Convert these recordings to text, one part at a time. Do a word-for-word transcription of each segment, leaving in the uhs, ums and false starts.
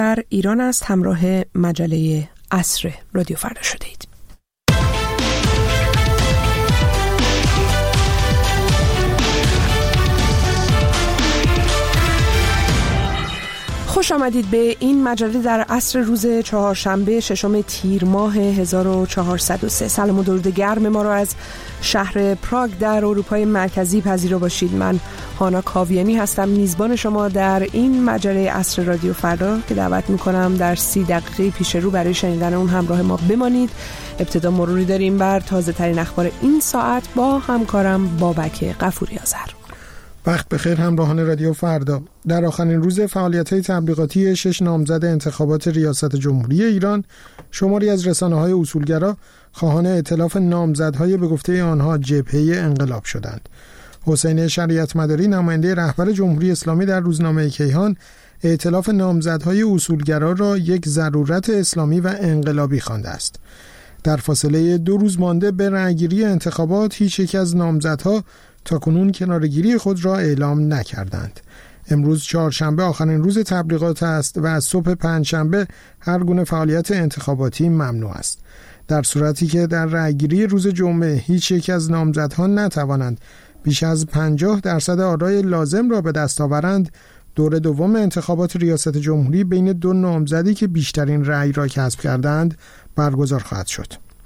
در ایران است. همراه مجله عصر رادیو فردا شده اید. خوش آمدید به این مجله در عصر روز چهارشنبه ششم تیر ماه هزار و چهارصد و سه. سلام و درود گرم ما را از شهر پراگ در اروپای مرکزی پذیرا باشید. من هانا کاویانی هستم، میزبان شما در این مجله عصر رادیو فردا که دعوت میکنم در سی دقیقه پیش رو برای شنیدن اون همراه ما بمانید. ابتدا مروری داریم بر تازه ترین اخبار این ساعت با همکارم بابک غفوری آذر. وقت بخیر همراهان رادیو فردا. در آخرین روز فعالیت‌های تبلیغاتی شش نامزد انتخابات ریاست جمهوری ایران، شماری از رسانه‌های اصولگرا خواهان ائتلاف نامزدهای به گفته آنها جبهه انقلاب شدند. حسین شریعت مداری نماینده رهبر جمهوری اسلامی در روزنامه کیهان ائتلاف نامزدهای اصولگرا را یک ضرورت اسلامی و انقلابی خوانده است. در فاصله دو روز مانده به رأیگیری انتخابات هیچ یک از نامزدها تاکنون کنارگیری خود را اعلام نکردند. امروز چهارشنبه آخرین روز تبلیغات است و از صبح پنجشنبه هر گونه فعالیت انتخاباتی ممنوع است. در صورتی که در رأیگیری روز جمعه هیچ یک از نامزدها نتوانند بیش از پنجاه درصد آرای لازم را به دست آورند، دور دوم انتخابات ریاست جمهوری بین دو نامزدی که بیشترین رأی را کسب کردند برگزار خواهد شد.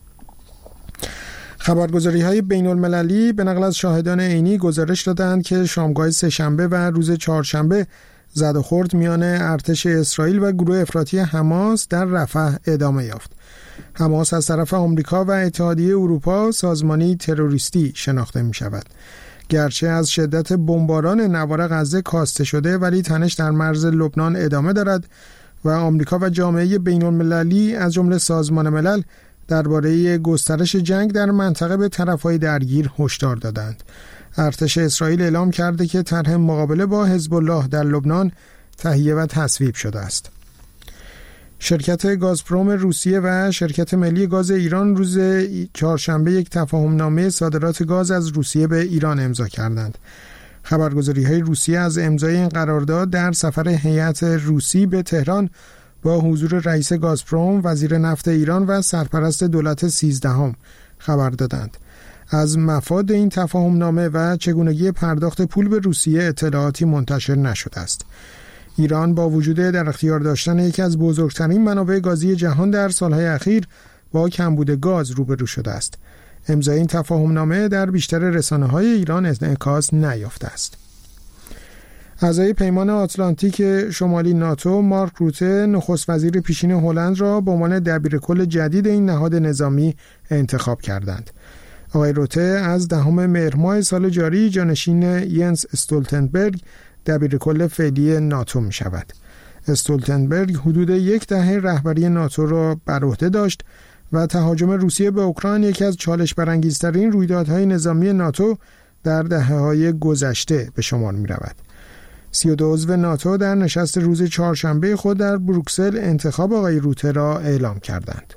خبرگزاری‌های بین‌المللی به نقل از شاهدان عینی گزارش دادند که شامگاه سه‌شنبه و روز چهارشنبه زد و خورد میان ارتش اسرائیل و گروه افراطی حماس در رفح ادامه یافت. حماس از طرف آمریکا و اتحادیه اروپا سازمانی تروریستی شناخته می‌شود. گرچه از شدت بمباران نوار غزه کاسته شده، ولی تنش در مرز لبنان ادامه دارد و آمریکا و جامعه بین‌المللی از جمله سازمان ملل درباره گسترش جنگ در منطقه به طرف‌های درگیر هشدار دادند. ارتش اسرائیل اعلام کرده که طرح مقابله با حزب الله در لبنان تهیه و تصویب شده است. شرکت گازپروم روسیه و شرکت ملی گاز ایران روز چهارشنبه یک تفاهمنامه صادرات گاز از روسیه به ایران امضا کردند. خبرگزاری‌های روسیه از امضای این قرارداد در سفر هیئت روسی به تهران با حضور رئیس گازپروم، وزیر نفت ایران و سرپرست دولت سیزدهم خبر دادند. از مفاد این تفاهمنامه و چگونگی پرداخت پول به روسیه اطلاعاتی منتشر نشده است. ایران با وجود در اختیار داشتن یکی از بزرگترین منابع گازی جهان در سالهای اخیر با کمبود گاز روبرو شده است. امضای این تفاهمنامه در بیشتر رسانه‌های ایران انعکاس نیافته است. اعضای پیمان آتلانتیک شمالی ناتو مارک روته نخست وزیر پیشین هلند را به عنوان دبیرکل جدید این نهاد نظامی انتخاب کردند. آقای روته از دهم مهر ماه سال جاری جانشین ینس استولتنبرگ دبیرکل فعلی ناتو می شود. استولتنبرگ حدود یک دهه رهبری ناتو را بر عهده داشت و تهاجم روسیه به اوکراین یکی از چالش برانگیزترین رویدادهای نظامی ناتو در دهه‌های گذشته به شمار می رود. سی و دو عضو ناتو در نشست روز چهارشنبه خود در بروکسل انتخاب آقای روته را اعلام کردند.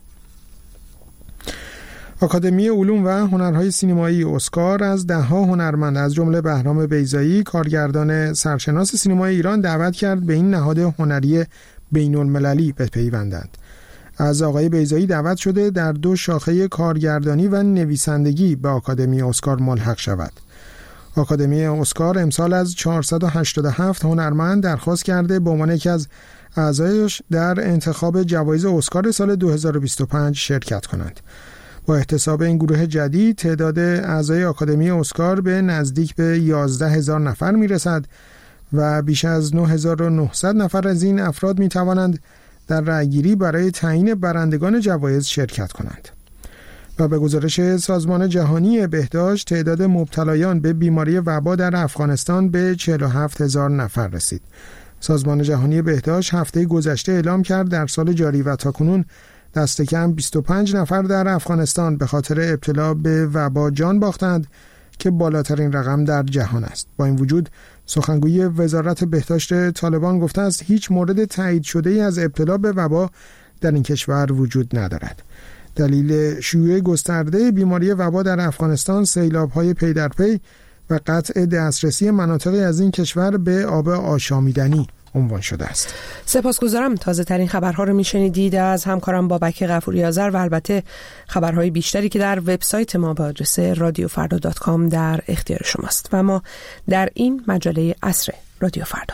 آکادمی علوم و هنرهای سینمایی اسکار از ده‌ها هنرمند از جمله بهرام بیضایی، کارگردان سرشناس سینمای ایران، دعوت کرد به این نهاد هنری بین‌المللی بپیوندند. از آقای بیضایی دعوت شده در دو شاخه کارگردانی و نویسندگی به آکادمی اسکار ملحق شود. آکادمی اسکار امسال از چهارصد و هشتاد و هفت هنرمند درخواست کرده به عنوان یکی از اعضایش در انتخاب جوایز اسکار سال دو هزار و بیست و پنج شرکت کنند. با احتساب این گروه جدید تعداد اعضای آکادمی اسکار به نزدیک به یازده هزار نفر میرسد و بیش از نه هزار و نهصد نفر از این افراد می توانند در رأیگیری برای تعیین برندگان جوایز شرکت کنند. و به گزارش سازمان جهانی بهداشت تعداد مبتلایان به بیماری وبا در افغانستان به چهل و هفت هزار نفر رسید. سازمان جهانی بهداشت هفته گذشته اعلام کرد در سال جاری و تاکنون دست کم بیست و پنج نفر در افغانستان به خاطر ابتلا به وبا جان باختند که بالاترین رقم در جهان است. با این وجود سخنگوی وزارت بهداشت طالبان گفته است هیچ مورد تایید شده‌ای از ابتلا به وبا در این کشور وجود ندارد. دلیل شیوع گسترده بیماری وبا در افغانستان سیلاب‌های پی در پی و قطع دسترسی مناطقی از این کشور به آب آشامیدنی عنوان شده است. سپاسگزارم. تازه ترین خبرها رو میشنیدید از همکارم بابک غفوری آذر و البته خبرهای بیشتری که در وبسایت ما با آدرس رادیو فردا دات کام در اختیار شماست و ما در این مجله عصر رادیو فردا.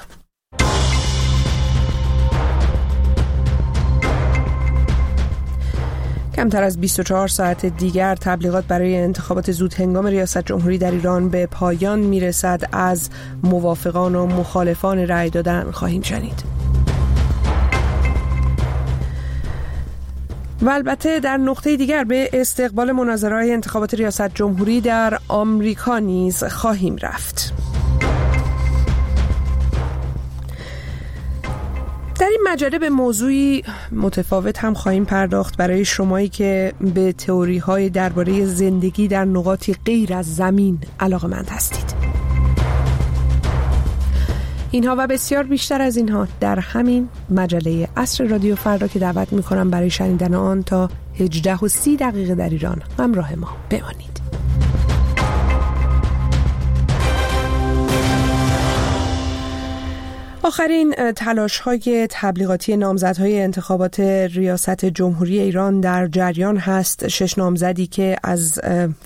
کمتر از بیست و چهار ساعت دیگر تبلیغات برای انتخابات زود هنگام ریاست جمهوری در ایران به پایان میرسد. از موافقان و مخالفان رأی دادن خواهیم شنید. و البته در نقطه دیگر به استقبال مناظره‌های انتخابات ریاست جمهوری در آمریکا نیز خواهیم رفت. در این مجله به موضوعی متفاوت هم خواهیم پرداخت برای شمایی که به تئوری‌های درباره زندگی در نقاطی غیر از زمین علاقه‌مند هستید. اینها و بسیار بیشتر از اینها در همین مجله عصر رادیو فردا که دعوت می‌کنم برای شنیدن آن تا هجده و سی دقیقه در ایران همراه ما بمانید. آخرین تلاش‌های تبلیغاتی نامزدهای انتخابات ریاست جمهوری ایران در جریان هست. شش نامزدی که از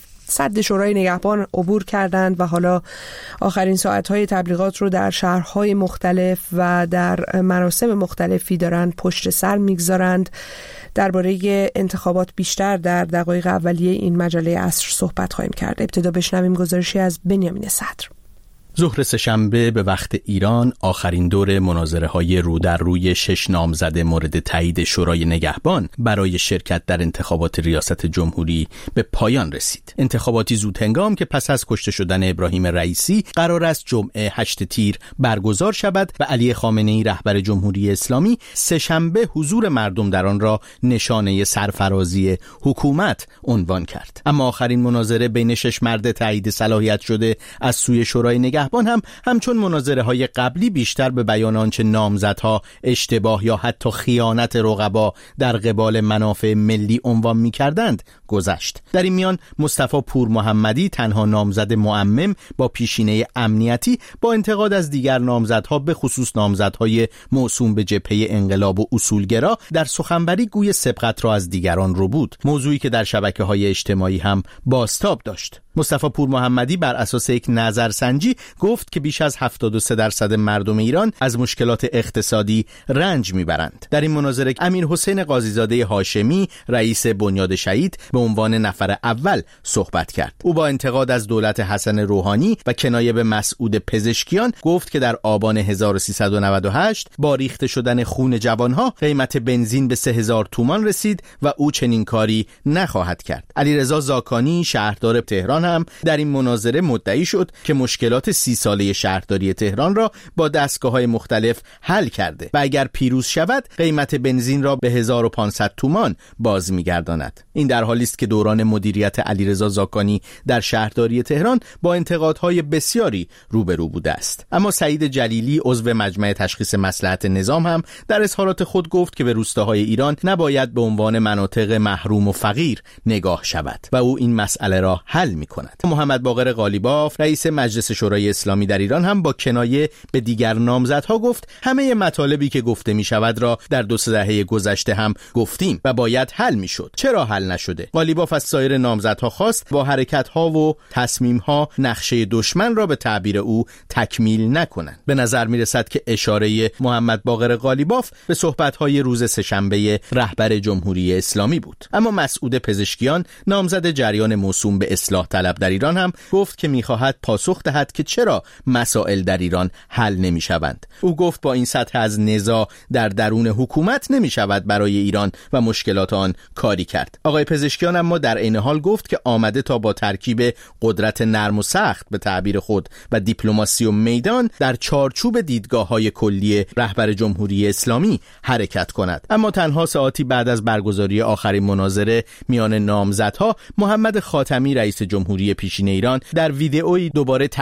سد شورای نگهبان عبور کردند و حالا آخرین ساعت‌های تبلیغات رو در شهرهای مختلف و در مراسم مختلفی دارند پشت سر میگذارند. درباره انتخابات بیشتر در دقایق اولیه این مجله عصر صحبت خواهیم کرد. ابتدا بشنویم گزارشی از بنیامین صدر. ظهر سه‌شنبه به وقت ایران آخرین دور مناظره‌های رو در روی شش نامزد مورد تایید شورای نگهبان برای شرکت در انتخابات ریاست جمهوری به پایان رسید. انتخاباتی زود هنگام که پس از کشته شدن ابراهیم رئیسی قرار است جمعه هشت تیر برگزار شود و علی خامنه‌ای رهبر جمهوری اسلامی سه‌شنبه حضور مردم در آن را نشانه سرفرازی حکومت عنوان کرد. اما آخرین مناظره بین شش مرد تایید صلاحیت شده از سوی شورای نگهبان هم همچون مناظره های قبلی بیشتر به بیان آنچه نامزدها اشتباه یا حتی خیانت رقبا در قبال منافع ملی عنوان می کردند گذشت. در این میان مصطفی پور محمدی تنها نامزد معمم با پیشینه امنیتی با انتقاد از دیگر نامزدها به خصوص نامزدهای موسوم به جبهه انقلاب و اصولگرا در سخنوری گوی سبقت را از دیگران رو بود، موضوعی که در شبکه‌های اجتماعی هم بازتاب داشت. مصطفی پور محمدی بر اساس یک نظرسنجی گفت که بیش از هفتاد و سه درصد مردم ایران از مشکلات اقتصادی رنج میبرند. در این مناظره امیر حسین قاضیزاده هاشمی رئیس بنیاد شهید به عنوان نفر اول صحبت کرد. او با انتقاد از دولت حسن روحانی و کنایه به مسعود پزشکیان گفت که در آبان هزار و سیصد و نود و هشت با ریخته شدن خون جوانها قیمت بنزین به سه هزار تومان رسید و او چنین کاری نخواهد کرد. علیرضا زاکانی شهردار تهران هم در این مناظره مدعی شد که مشکلات سی ساله شهرداری تهران را با دستگاه‌های مختلف حل کرده و اگر پیروز شود قیمت بنزین را به هزار و پانصد تومان باز می‌گرداند. این در حالی است که دوران مدیریت علیرضا زاکانی در شهرداری تهران با انتقادهای بسیاری روبرو بوده است. اما سعید جلیلی عضو مجمع تشخیص مصلحت نظام هم در اظهارات خود گفت که به روستاهای ایران نباید به عنوان مناطق محروم و فقیر نگاه شود و او این مسئله را حل می‌کند. محمد باقر قالیباف رئیس مجلس شورای اسلامی در ایران هم با کنایه به دیگر نامزدها گفت همه مطالبی که گفته می شود را در دو سه دهه گذشته هم گفتیم و باید حل می شد. چرا حل نشده؟ قالیباف از سایر نامزدها خواست با حرکت ها و تصمیم ها نقشه دشمن را به تعبیر او تکمیل نکنند. به نظر می رسد که اشاره محمد باقر قالیباف به صحبت های روز سه‌شنبه رهبر جمهوری اسلامی بود. اما مسعود پزشکیان نامزد جریان موسوم به اصلاح طلب در ایران هم گفت که می‌خواهد پاسخ دهد که چرا مسائل در ایران حل نمی‌شوند. او گفت با این سطح از نزاع در درون حکومت نمی‌شود برای ایران و مشکلات آن کاری کرد. آقای پزشکیان اما در عین حال گفت که آمده تا با ترکیب قدرت نرم و سخت به تعبیر خود و دیپلماسی و میدان در چارچوب دیدگاه‌های کلی رهبر جمهوری اسلامی حرکت کند. اما تنها ساعتی بعد از برگزاری آخرین مناظره میان نامزدها محمد خاتمی رئیس جمهوری پیشین ایران در ویدئویی دوباره تأکید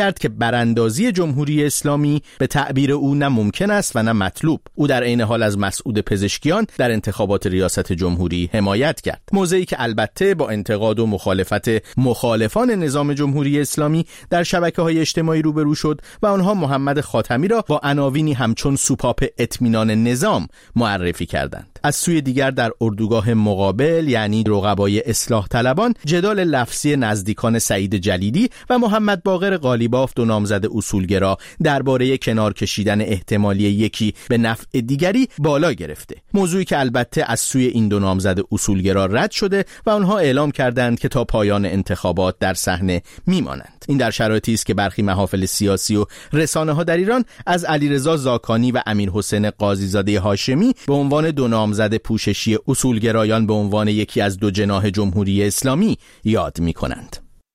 کرد که براندازی جمهوری اسلامی به تعبیر او نه ممکن است و نه مطلوب. او در عین حال از مسعود پزشکیان در انتخابات ریاست جمهوری حمایت کرد، موضعی که البته با انتقاد و مخالفت مخالفان نظام جمهوری اسلامی در شبکه‌های اجتماعی روبرو شد و آنها محمد خاتمی را با عناوینی همچون سوپاپ اطمینان نظام معرفی کردند. از سوی دیگر در اردوگاه مقابل، یعنی رقبای اصلاح طلبان، جدال لفظی نزدیکان سعید جلیلی و محمد باقر قالیباف، دو نامزد اصولگرا، درباره کنار کشیدن احتمالی یکی به نفع دیگری بالا گرفته، موضوعی که البته از سوی این دو نامزد اصولگرا رد شده و آنها اعلام کردند که تا پایان انتخابات در صحنه میمانند. این در شرایطی است که برخی محافل سیاسی و رسانه‌ها در ایران از علیرضا زاکانی و امیرحسین قاضیزاده هاشمی به عنوان دو نامزد پوششی اصولگرایان به عنوان یکی از دو جناح جمهوری اسلامی یاد می‌کنند.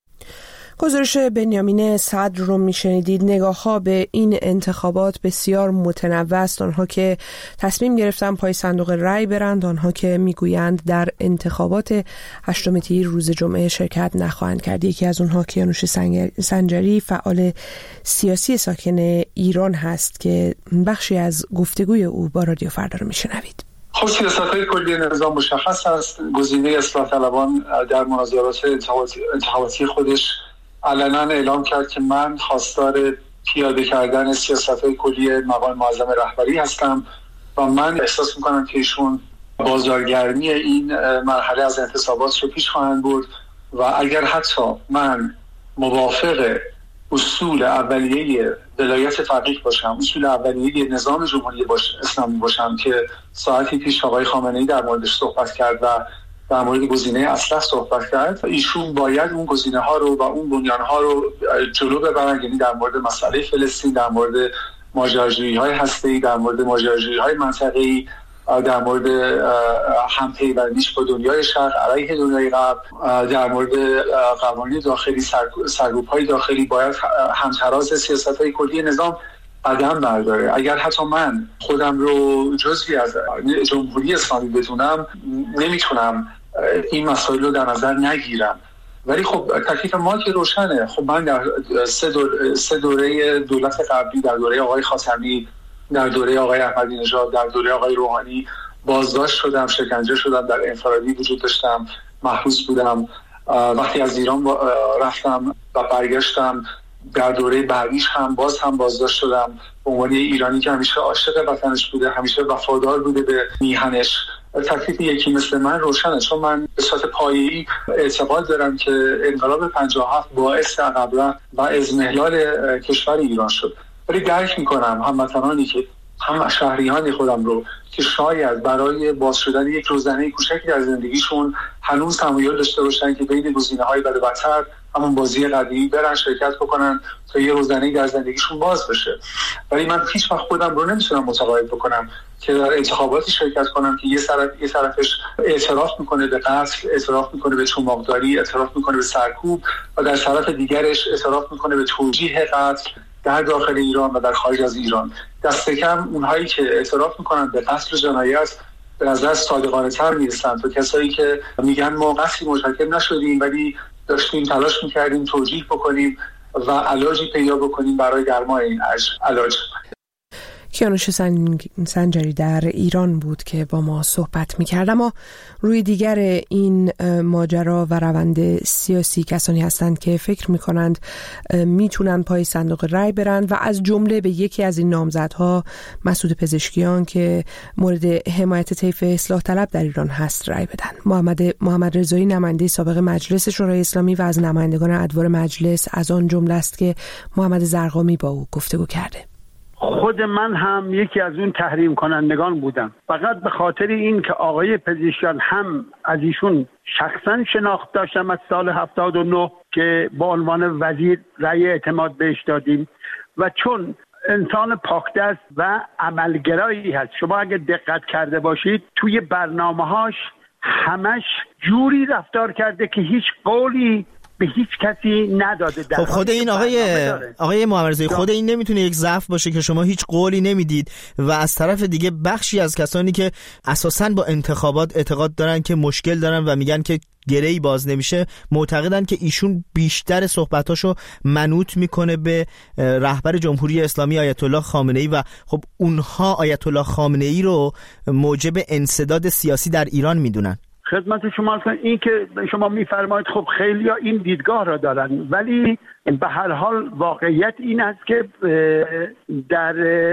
گزارش بنیامین صدر رو میشنیدید. نگاه‌ها به این انتخابات بسیار متنوع است. آنها که تصمیم گرفتن پای صندوق رای برند، آنها که میگویند در انتخابات هشتم تیر روز جمعه شرکت نخواهند کرد. یکی از اونها کیانوش سنجری، فعال سیاسی ساکن ایران هست که بخشی از گفتگوی او با رادیو فردا رو میشنوید. خب سیاست‌های کلی نظام مشخص است. گزینه اصلاح طلبان در مناظرات انتخاباتی خودش علنا اعلام کرد که من خواستار پیاده کردن سیاست‌های کلی مقام معظم رهبری هستم و من احساس می‌کنم که ایشون بازارگرمی این مرحله از انتصابات رو پیش خواهند برد و اگر حتی من موافق اصول اولیه ولایت فقیه باشم، اصول اولیه نظام جمهوری باش اسلامی باشم که ساعتی پیش آقای خامنه‌ای در موردش صحبت کرد و در مورد گزینه اصلاح صحبت کرد، ایشون باید اون گزینه ها رو و اون بنیان ها رو جلو ببرن، یعنی در مورد مسئله فلسطین، در مورد ماجراجویی های هسته‌ای، در مورد ماجراجویی های منطقه‌ای، در مورد همپیوندیش با دنیای شرق علیه دنیای غرب، در مورد قوانین داخلی، سرکوب‌های داخلی، باید همتراز سیاست‌های کلی نظام قدم برداره. اگر حتی من خودم رو جزئی از جمهوری اسلامی بدونم، نمیتونم این مسائل رو در نظر نگیرم. ولی خب تکلیف ما که روشنه. خب من در سه, دور، سه دوره دولت قبلی، در دوره آقای خاتمی، در دوره آقای احمدی نژاد، در دوره آقای روحانی بازداشت شدم، شکنجه شدم، در انفرادی وجود داشتم، محبوس بودم. وقتی از ایران رفتم و برگشتم، در دوره بعدیش هم باز هم بازداشت شدم به عنوان ایرانی که همیشه عاشق وطنش بوده، همیشه وفادار بوده به میهنش. تکلیف یکی مثل من روشنه، چون من به صورت پایه‌ای اعتقاد دارم که انقلاب پنجاه و هفت باعث عقب رفت و اضمحلال کشور ایران شد. ولی درک میکنم هموطنانی که هم شهریان خودم رو که شاید برای باز شدن یک روزنه کوچکی در زندگیشون هنوز تمایل داشته باشن که بین گزینه‌های بد و بدتر همون بازی قدیمی برن شرکت بکنن تا یه روزنه‌ای در زندگیشون باز بشه. ولی من هیچ وقت خودم رو نمیتونم متقاعد بکنم که در انتخاباتی شرکت کنم که یه طرف یه طرفش اعتراف میکنه به قتل، اعتراف میکنه به چماقداری، اعتراف میکنه به سرکوب و در طرف دیگرش اعتراف میکنه به توجیه قتل در داخل ایران و در خارج از ایران. دست کم اونهایی که اعتراف میکنن به قتل و جنایت به نظر صادقانه تر میرسن تا کسایی که میگن ما قتلی مرتکب نشدیم ولی داشتیم تلاش میکردیم توجیه بکنیم و علاجی پیدا بکنیم برای درمان این علاج. کیانوش سنجری در ایران بود که با ما صحبت می‌کرد. اما روی دیگر این ماجرا و روند سیاسی کسانی هستند که فکر می‌کنند میتونن پای صندوق رای برند و از جمله به یکی از این نامزدها مسعود پزشکیان که مورد حمایت طیف اصلاح طلب در ایران هست رای بدن. محمد محمد رضایی نماینده سابق مجلس شورای اسلامی و از نمایندگان ادوار مجلس از آن جمله است که محمد زرقامی با او گفتگو کرده. خود من هم یکی از اون تحریم کنندگان بودم، فقط به خاطر این که آقای پزشکیان هم از ایشون شخصا شناخت داشتم از سال هفتاد و نه که با عنوان وزیر رأی اعتماد بهش دادیم و چون انسان پاکدست و عملگرایی هست. شما اگه دقت کرده باشید توی برنامه‌هاش همش جوری رفتار کرده که هیچ قولی به هیچ کسی نداده. خب خود این آقای آقای محمدرضایی، خود این نمیتونه یک ضعف باشه که شما هیچ قولی نمیدید و از طرف دیگه بخشی از کسانی که اساساً با انتخابات اعتقاد دارن که مشکل دارن و میگن که گره‌ای باز نمیشه، معتقدن که ایشون بیشتر صحبتاشو منوط میکنه به رهبر جمهوری اسلامی آیت الله خامنه‌ای و خب اونها آیت الله خامنه‌ای رو موجب انسداد سیاسی در ایران میدونن. خدمت شما هستم. این که شما میفرمایید خب خیلی ها این دیدگاه را دارن، ولی به هر حال واقعیت این است که در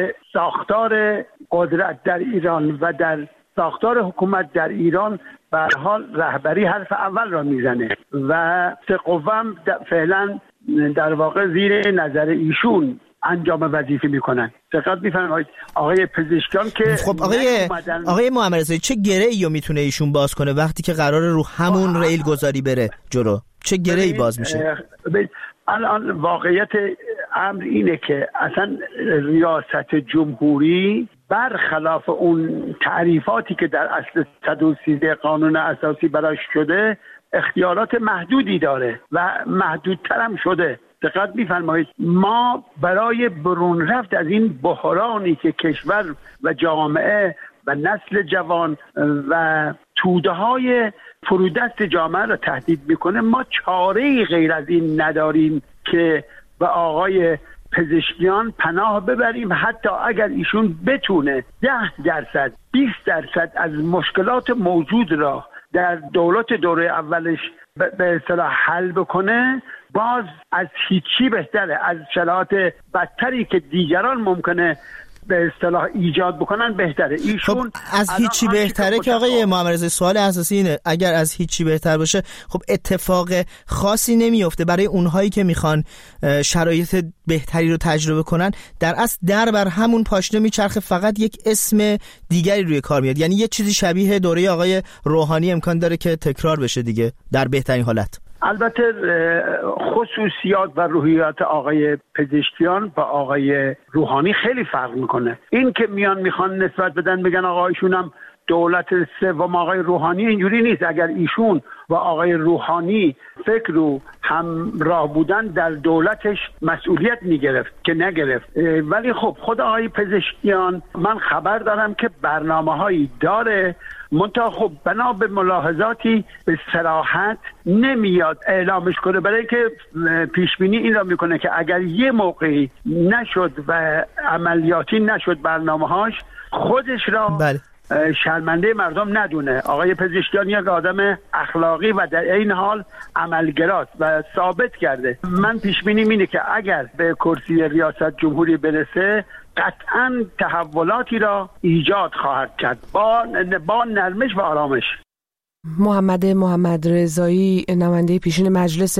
ساختار قدرت در ایران و در ساختار حکومت در ایران به هر حال رهبری حرف اول را میزنه و سه قوام فعلا در واقع زیر نظر ایشون انجام وظیفه میکنن. دقت میفرمایید آقای پزشکیان که خب آقای آقای محمدرضایی چه گره‌ای رو میتونه ایشون باز کنه وقتی که قراره رو همون ریل گذاری بره جلو؟ چه گره‌ای باز میشه؟ الان واقعیت امر اینه که اصلا ریاست جمهوری برخلاف اون تعریفاتی که در اصل صد و سیزده قانون اساسی براش شده اختیارات محدودی داره و محدودتر هم شده. دقت می‌فرمایید ما برای برون رفت از این بحرانی که کشور و جامعه و نسل جوان و توده‌های فرودست جامعه را تهدید میکنه، ما چاره‌ای غیر از این نداریم که به آقای پزشکیان پناه ببریم. حتی اگر ایشون بتونه ده درصد بیست درصد از مشکلات موجود را در دولت دوره اولش به اصطلاح حل بکنه، باز از هیچی بهتره. از شرایط بدتری که دیگران ممکنه به اصطلاح ایجاد بکنن بهتره. ایشون خب از هیچی بهتره که آقای محمدرضایی، سوال اساسی اینه اگر از هیچی بهتر باشه خب اتفاق خاصی نمیفته برای اونهایی که میخوان شرایط بهتری رو تجربه کنن. در اصل در بر همون پاشنه میچرخه، فقط یک اسم دیگری روی کار میاد. یعنی یه چیزی شبیه دوره آقای روحانی امکان داره که تکرار بشه دیگه در بهترین حالت. البته خصوصیات و روحیات آقای پزشکیان با آقای روحانی خیلی فرق میکنه. این که میان میخوان نسبت بدن میگن آقا ایشون هم دولت سوم آقای روحانی، اینجوری نیست. اگر ایشون و آقای روحانی فکر رو همراه بودن در دولتش مسئولیت میگرفت که نگرفت. ولی خب خود آقای پزشکیان من خبر دارم که برنامه هایی داره، منتها خب بنا به ملاحظاتی به صراحت نمیاد اعلامش کنه، برای اینکه پیش بینی این را میکنه که اگر یه موقعی نشد و عملیاتی نشد برنامه‌هاش، خودش را بله. شرمنده مردم ندونه. آقای پزشکیان یک آدم اخلاقی و در این حال عملگراست و ثابت کرده. من پیش بینیم اینه که اگر به کرسی ریاست جمهوری برسه قطعاً تحولاتی را ایجاد خواهد کرد با با نرمش و آرامش. محمد محمدرضایی نماینده پیشین مجلس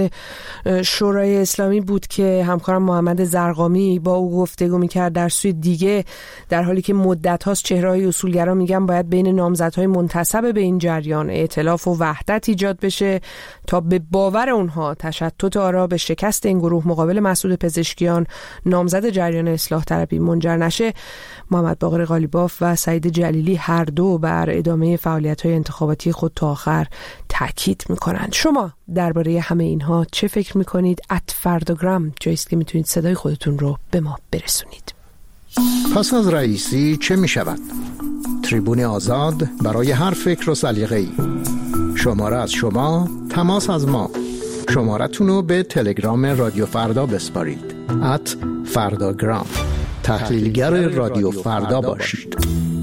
شورای اسلامی بود که همکارم محمد زرقامی با او گفتگو میکرد. در سوی دیگه در حالی که مدت هاست چهره‌های اصولگرا میگن باید بین نامزدهای منتسب به این جریان ائتلاف و وحدت ایجاد بشه تا به باور اونها تشتت آرا به شکست این گروه مقابل مسعود پزشکیان نامزد جریان اصلاح طلبی منجر نشه. محمد باقر قالیباف و سعید جلیلی هر دو بر ادامه فعالیت‌های انتخاباتی خود تا آخر تاکید میکنند. شما درباره همه اینها چه فکر میکنید؟ ات فرداگرام جاییست که میتونید صدای خودتون رو به ما برسونید. پس از رئیسی چه میشود؟ تریبون آزاد برای هر فکر و سلیقه‌ای. شماره از شما، تماس از ما. شمارتون رو به تلگرام رادیو فردا بسپارید. ات فرداگرام. تحلیلگر رادیو فردا باشید.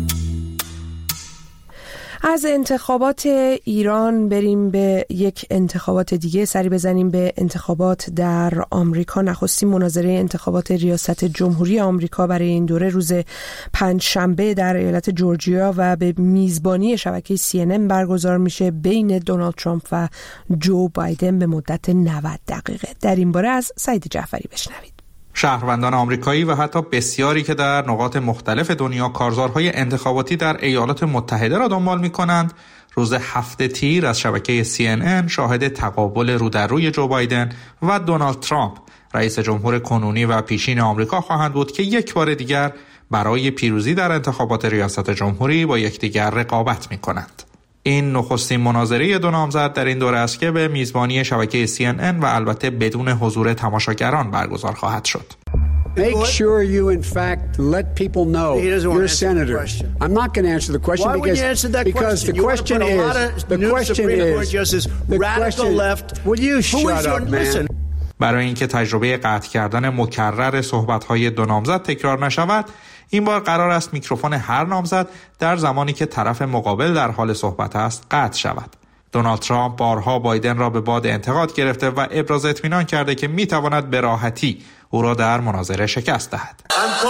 از انتخابات ایران بریم به یک انتخابات دیگه، سری بزنیم به انتخابات در آمریکا. نخستین مناظره انتخابات ریاست جمهوری آمریکا برای این دوره روز پنج شنبه در ایالت جورجیا و به میزبانی شبکه سی ان ان برگزار میشه بین دونالد ترامپ و جو بایدن به مدت نود دقیقه. در این باره از سعید جعفری بشنوید. شهروندان آمریکایی و حتی بسیاری که در نقاط مختلف دنیا کارزارهای انتخاباتی در ایالات متحده را دنبال می‌کنند، روز هفت تیر از شبکه سی ان ان شاهد تقابل رو در روی جو بایدن و دونالد ترامپ، رئیس جمهور کنونی و پیشین آمریکا خواهند بود که یک بار دیگر برای پیروزی در انتخابات ریاست جمهوری با یکدیگر رقابت می‌کنند. این نخستین مناظره دو نامزد در این دوره است که به میزبانی شبکه سی ان ان و البته بدون حضور تماشاگران برگزار خواهد شد. Make sure you, in fact, let people know you're a senator. I'm not going to answer the question Why because, you answer that because question? the question is, the question is, the radical left. Will you shut up, man? برای اینکه تجربه قطع کردن مکرر صحبت‌های دو نامزد تکرار نشود، این بار قرار است میکروفون هر نامزد در زمانی که طرف مقابل در حال صحبت است قطع شود. دونالد ترامپ بارها بایدن را به باد انتقاد گرفته و ابراز اطمینان کرده که میتواند به راحتی او را در مناظره شکست دهد.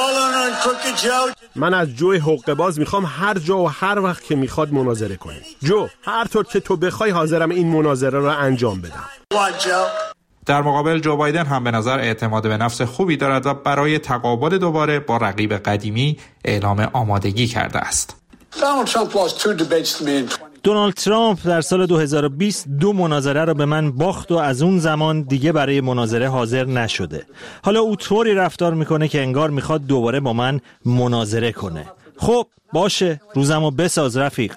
من از جو حقه باز میخوام هر جا و هر وقت که میخواد مناظره کنه. جو، هر طور که تو بخوای حاضرم این مناظره را انجام بدم. در مقابل جو بایدن هم به نظر اعتماد به نفس خوبی دارد و برای تقابل دوباره با رقیب قدیمی اعلام آمادگی کرده است. دونالد ترامپ در سال دو هزار و بیست دو مناظره را به من باخت و از اون زمان دیگه برای مناظره حاضر نشده. حالا او طوری رفتار میکنه که انگار میخواد دوباره با من مناظره کنه. خب باشه، روزمو بساز رفیق.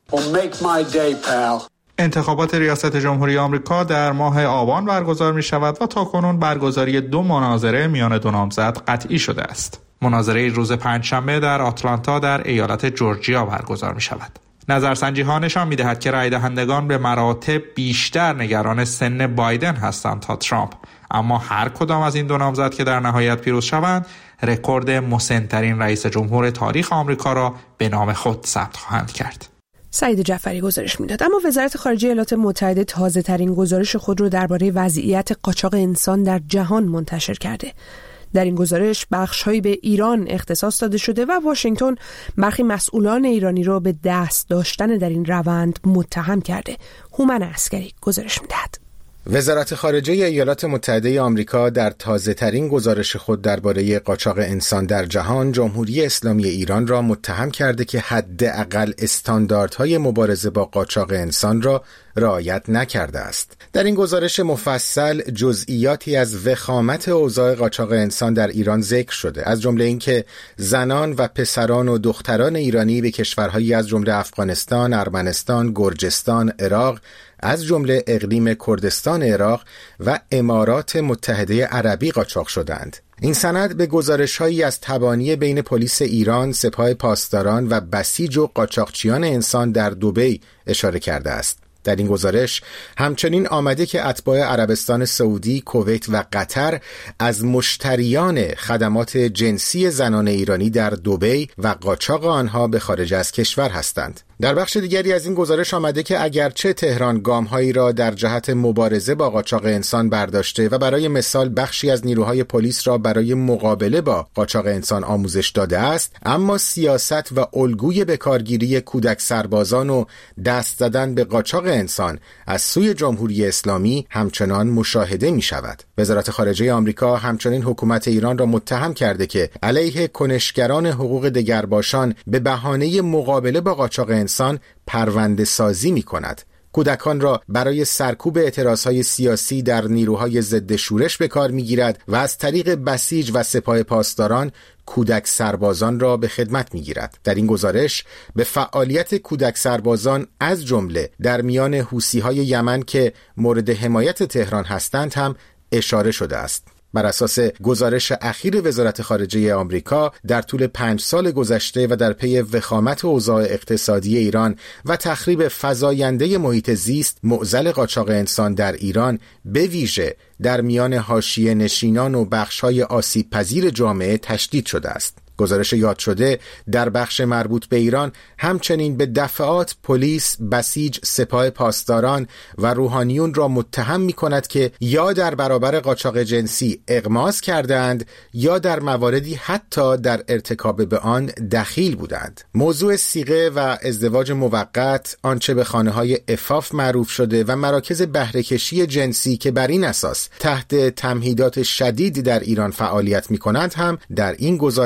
انتخابات ریاست جمهوری آمریکا در ماه آبان برگزار می شود و تاکنون برگزاری دو مناظره میان دو نامزد قطعی شده است. مناظره روز پنجشنبه در آتلانتا در ایالت جورجیا برگزار می شود. نظرسنجی ها نشان می دهد که رای دهندگان به مراتب بیشتر نگران سن بایدن هستند تا ترامپ، اما هر کدام از این دو نامزد که در نهایت پیروز شوند رکورد مسن‌ترین رئیس جمهور تاریخ آمریکا را به نام خود ثبت خواهند کرد. سعید جعفری گزارش میداد. اما وزارت خارجه ایالات متحده تازه ترین گزارش خود رو درباره وضعیت قاچاق انسان در جهان منتشر کرده. در این گزارش بخش‌هایی به ایران اختصاص داده شده و واشنگتن برخی مسئولان ایرانی را به دست داشتن در این روند متهم کرده. هومن عسکری گزارش میدهد. وزارت خارجه ایالات متحده آمریکا در تازه‌ترین گزارش خود درباره قاچاق انسان در جهان جمهوری اسلامی ایران را متهم کرده که حداقل استانداردهای مبارزه با قاچاق انسان را رعایت نکرده است. در این گزارش مفصل جزئیاتی از وخامت اوضاع قاچاق انسان در ایران ذکر شده، از جمله اینکه زنان و پسران و دختران ایرانی به کشورهایی از جمله افغانستان، ارمنستان، گرجستان، عراق، از جمله اقلیم کردستان عراق و امارات متحده عربی قاچاق شدند. این سند به گزارش‌هایی از تبانی بین پلیس ایران، سپاه پاسداران و بسیج و قاچاقچیان انسان در دبی اشاره کرده است. در این گزارش همچنین آمده که اتباع عربستان سعودی، کویت و قطر از مشتریان خدمات جنسی زنان ایرانی در دبی و قاچاق آنها به خارج از کشور هستند. در بخش دیگری از این گزارش آمده که اگرچه تهران گام‌هایی را در جهت مبارزه با قاچاق انسان برداشته و برای مثال بخشی از نیروهای پلیس را برای مقابله با قاچاق انسان آموزش داده است، اما سیاست و الگوی بکارگیری کودک سربازان و دست زدن به قاچاق انسان از سوی جمهوری اسلامی همچنان مشاهده می شود. وزارت خارجه آمریکا همچنین حکومت ایران را متهم کرده که علیه کنشگران حقوق دگرباشان به بهانه مقابله با قاچاق انسان پرونده سازی می کند. کودکان را برای سرکوب اعتراضهای سیاسی در نیروهای ضد شورش به کار می‌گیرد و از طریق بسیج و سپاه پاسداران کودک سربازان را به خدمت می‌گیرد. در این گزارش به فعالیت کودک سربازان از جمله در میان حوثی‌های یمن که مورد حمایت تهران هستند هم اشاره شده است. بر اساس گزارش اخیر وزارت خارجه آمریکا در طول پنج سال گذشته و در پی وخامت اوضاع اقتصادی ایران و تخریب فزاینده محیط زیست، معضل قاچاق انسان در ایران به ویژه در میان حاشیه نشینان و بخش‌های آسیب پذیر جامعه تشدید شده است. گزارش یاد شده در بخش مربوط به ایران همچنین به دفعات پلیس، بسیج، سپاه پاسداران و روحانیون را متهم می کند که یا در برابر قاچاق جنسی اغماس کردند یا در مواردی حتی در ارتکاب به آن دخیل بودند. موضوع صیغه و ازدواج موقت، آنچه به خانه‌های عفاف معروف شده و مراکز بهره‌کشی جنسی که بر این اساس تحت تمهیدات شدید در ایران فعالیت می کنند هم در این گزارش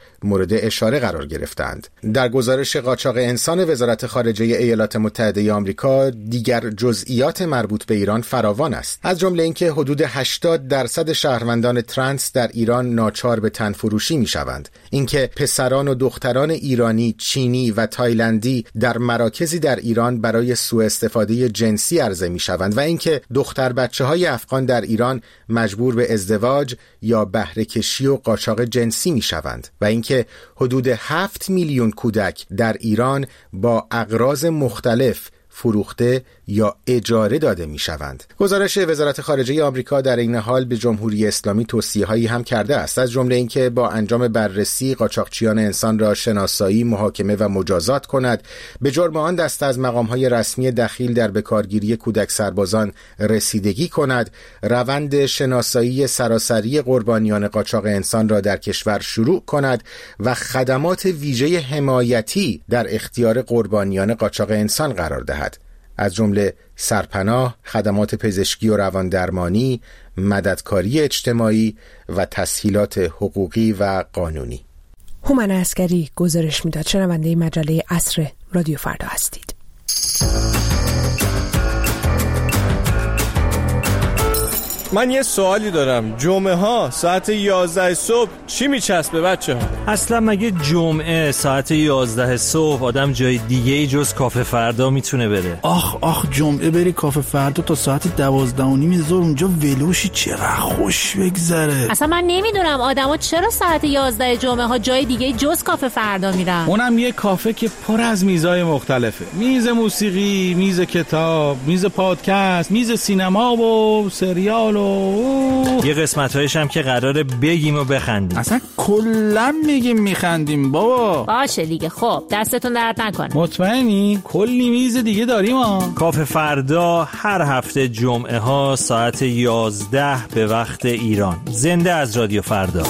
مورد اشاره قرار گرفتند. در گزارش قاچاق انسان وزارت خارجه ایالات متحده آمریکا دیگر جزئیات مربوط به ایران فراوان است، از جمله اینکه حدود هشتاد درصد شهروندان ترنس در ایران ناچار به تنفروشی میشوند، اینکه پسران و دختران ایرانی، چینی و تایلندی در مراکزی در ایران برای سوء استفاده جنسی عرضه میشوند و اینکه دختر بچه‌های افغان در ایران مجبور به ازدواج یا بهره کشی و قاچاق جنسی میشوند و اینکه حدود هفت میلیون کودک در ایران با اغراض مختلف فروخته یا اجاره داده می شوند. گزارش وزارت خارجه آمریکا در این حال به جمهوری اسلامی توصیه‌هایی هم کرده است، از جمله اینکه با انجام بررسی قاچاقچیان انسان را شناسایی، محاکمه و مجازات کند، به جرم آن دست از مقام‌های رسمی دخیل در بکارگیری کودک سربازان رسیدگی کند، روند شناسایی سراسری قربانیان قاچاق انسان را در کشور شروع کند و خدمات ویژه حمایتی در اختیار قربانیان قاچاق انسان قرار دهد، از جمله سرپناه، خدمات پزشکی و رواندرمانی، مددکاری اجتماعی و تسهیلات حقوقی و قانونی. هومن عسکری گزارش میداد. شنونده مجله عصر رادیو فردا هستید. من یه سوالی دارم، جمعه ها ساعت یازده صبح چی میچسبه بچه ها؟ اصلا مگه جمعه ساعت یازده صبح آدم جای دیگه ای جز کافه فردا میتونه بره؟ آخ آخ جمعه بری کافه فردا تا ساعت دوازده و نیم ظهر اونجا ولوشی، چقدر خوش بگذره. اصلا من نمیدونم آدما چرا ساعت یازده جمعه ها جای دیگه جز کافه فردا میرن. اونم یه کافه که پر از میزای مختلفه، میز موسیقی، میز کتاب، میز پادکست، میز سینما و سریال، یه قسمت‌هایش هم که قراره بگیم و بخندیم. اصلا کلا میگیم میخندیم بابا. باشه دیگه، خب دستتون درد نکنه. مطمئنی؟ کلی میز دیگه داریم ها. کافه فردا هر هفته جمعه ها ساعت یازده به وقت ایران. زنده از رادیو فردا.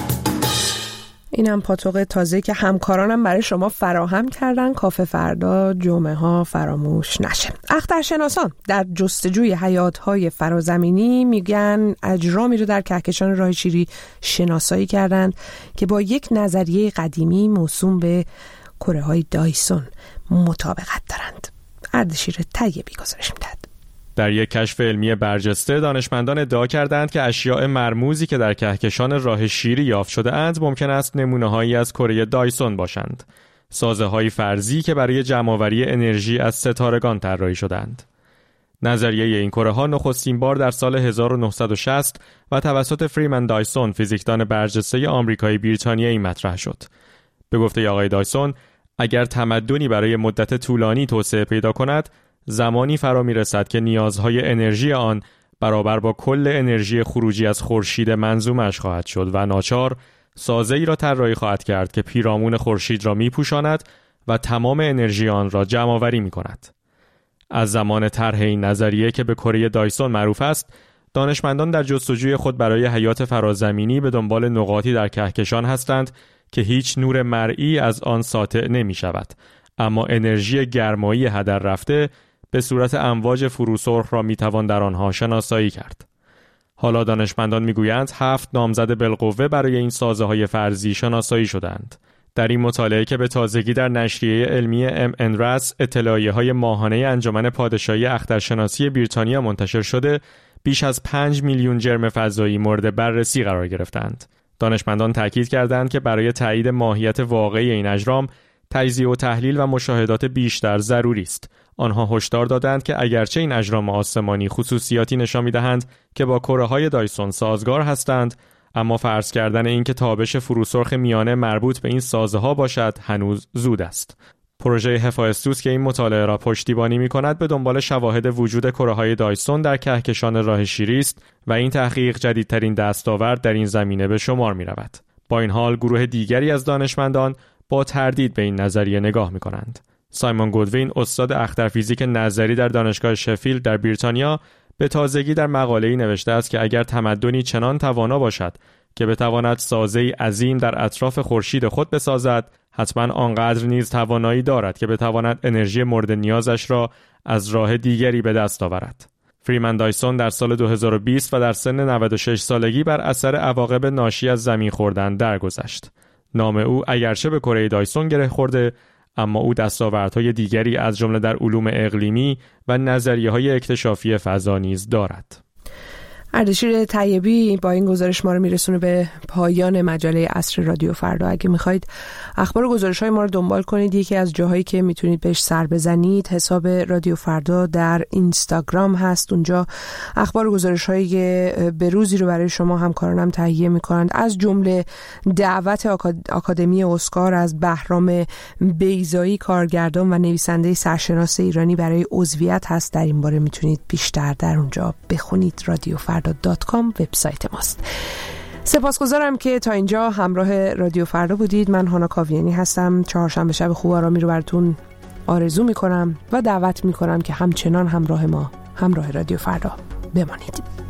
اینم پاتوق تازه که همکارانم برای شما فراهم کردن. کافه فردا جمعه ها فراموش نشه. اخترشناسان در جستجوی حیاتهای فرازمینی میگن اجرامی رو در کهکشان راه شیری شناسایی کردند که با یک نظریه قدیمی موسوم به کره های دایسون مطابقت دارند. اردشیر طیبی گزارش میدهد. در یک کشف علمی برجسته دانشمندان ادعا کردند که اشیاء مرموزی که در کهکشان راه شیری یافت شده اند ممکن است نمونه‌هایی از کره دایسون باشند، سازه‌های فرضی که برای جمع‌آوری انرژی از ستارگان طراحی شدند. نظریه این کره‌ها نخستین بار در سال هزار و نهصد و شصت و توسط فریمن دایسون، فیزیکدان برجسته آمریکایی بریتانیایی مطرح شد. به گفته آقای دایسون، اگر تمدنی برای مدت طولانی توسعه پیدا کند، زمانی فرا میرسد که نیازهای انرژی آن برابر با کل انرژی خروجی از خورشید منظومش خواهد شد و ناچار سازه‌ای را طراحی خواهد کرد که پیرامون خورشید را میپوشاند و تمام انرژی آن را جمع‌آوری میکند. از زمان طرح این نظریه که به کره دایسون معروف است، دانشمندان در جستجوی خود برای حیات فرازمینی به دنبال نقاطی در کهکشان هستند که هیچ نور مرئی از آن ساطع نمی‌شود، اما انرژی گرمایی هدر رفته به صورت امواج فروسرخ را میتوان در آنها شناسایی کرد. حالا دانشمندان میگویند هفت نامزد بالقوه برای این سازه‌های فرضی شناسایی شدند. در این مطالعه که به تازگی در نشریه علمی ام ان رس اطلاعیه‌های ماهانه انجمن پادشاهی اخترشناسی بریتانیا منتشر شده، بیش از پنج میلیون جرم فضایی مورد بررسی قرار گرفتند. دانشمندان تاکید کردند که برای تایید ماهیت واقعی این اجرام تجزیه و تحلیل و مشاهدات بیشتر ضروری است. آنها هشدار دادند که اگرچه این اجرام آسمانی خصوصیاتی نشان می‌دهند که با کره‌های دایسون سازگار هستند، اما فرض کردن اینکه تابش فروسرخ میانه مربوط به این سازه‌ها باشد هنوز زود است. پروژه هفایستوس که این مطالعه را پشتیبانی می‌کند به دنبال شواهد وجود کره‌های دایسون در کهکشان راه شیری است و این تحقیق جدیدترین دستاورد در این زمینه به شمار می‌رود. با این حال گروه دیگری از دانشمندان با تردید به این نظریه نگاه می‌کنند. سایمون گودوین، استاد اخترفیزیک نظری در دانشگاه شفیلد در بریتانیا، به تازگی در مقاله‌ای نوشته است که اگر تمدنی چنان توانا باشد که بتواند سازه‌ای عظیم در اطراف خورشید خود بسازد، حتما آنقدر نیز توانایی دارد که بتواند انرژی مورد نیازش را از راه دیگری به دست آورد. فریمن دایسون در سال دو هزار و بیست و در سن نود و شش سالگی بر اثر عواقب ناشی از زمین خوردن درگذشت. نام او اگرچه به کره دایسون گره خورده، اما او دستاوردهای دیگری از جمله در علوم اقلیمی و نظریه‌های اکتشافی فضا نیز دارد. اردشیر طیبی با این گزارش ما رو میرسونه به پایان مجله عصر رادیو فردا. اگه میخواید اخبار و گزارش‌های ما رو دنبال کنید، یکی از جاهایی که میتونید بهش سر بزنید حساب رادیو فردا در اینستاگرام هست. اونجا اخبار و گزارش‌های بروزی رو برای شما همکارانم تهیه میکنند، از جمله دعوت آکادمی اسکار از بهرام بیضایی، کارگردان و نویسنده سرشناس ایرانی برای عضویت هست. در این باره میتونید بیشتر در اونجا بخونید. رادیو فردا دات کام وبسایت ماست. سپاسگزارم که تا اینجا همراه رادیو فردا بودید. من هانا کاویانی هستم. چهارشنبه شب خوب آرامی رو براتون آرزو میکنم و دعوت میکنم که همچنان همراه ما، همراه رادیو فردا بمانید.